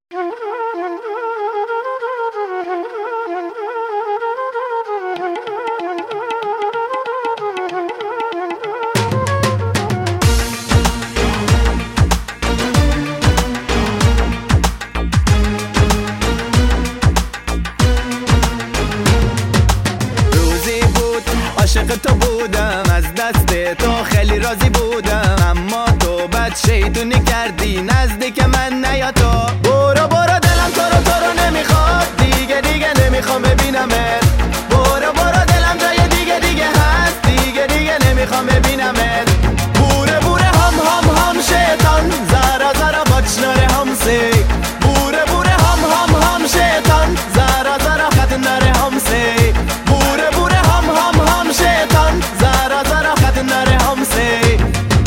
عاشق تو بودم، از دست تو خیلی راضی بودم، اما تو بد شیطونی کردی نزدیک من نیا تو. برو برو دلم تو رو نمیخواد، دیگه نمیخوام ببینمت. برو برو دلم جای دیگه هست، دیگه نمیخوام ببینمت. بوره بوره هم شیطان، زارا باچناره همسی. بوره بوره هم شیطان، زارا خط نره همسی. بوره بوره هم شیطان، زارا خط نره همسی.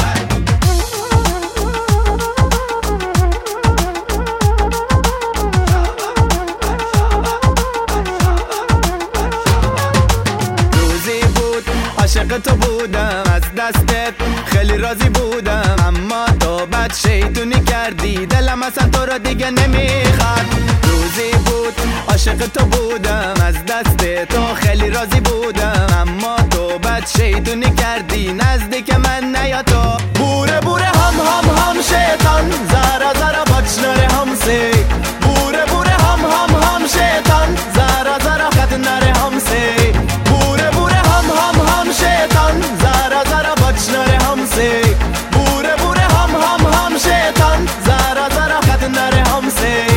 روزی بود عاشق تو بودم، از دستت خیلی راضی بودم، اما تو بد شیطونی کردی دلم اصلا تو رو دیگه نمیخواد. روزی بود عاشق تو بودم، از دست تو خیلی راضی بودم، اما تو بد شیطونی کردی نزدیک من نیا تو. بوره بوره هم شیطان، زارا باچناره همسی. بوره بوره هم شیطان، زارا خط نره همسی. بوره بوره هم شیطان، زارا باچناره همسی. بوره بوره هم شیطان، زارا خط نره همسی.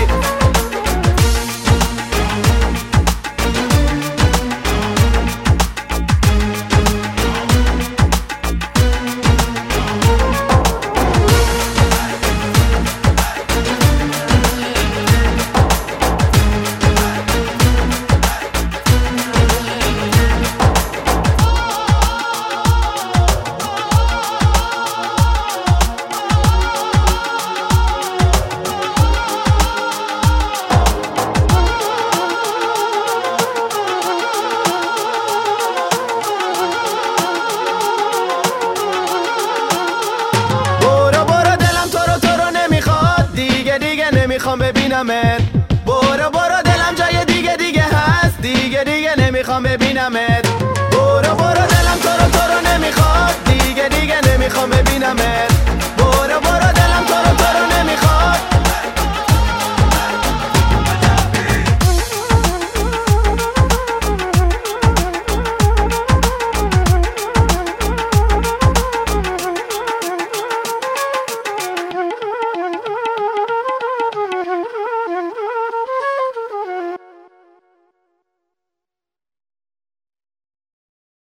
نمیخوام ببینمت. برو برو دلم جای دیگه هست، دیگه نمیخوام ببینمت. برو برو دلم تو رو نمیخواد، دیگه نمیخوام ببینمت. برو برو دلم تو رو نمیخواد،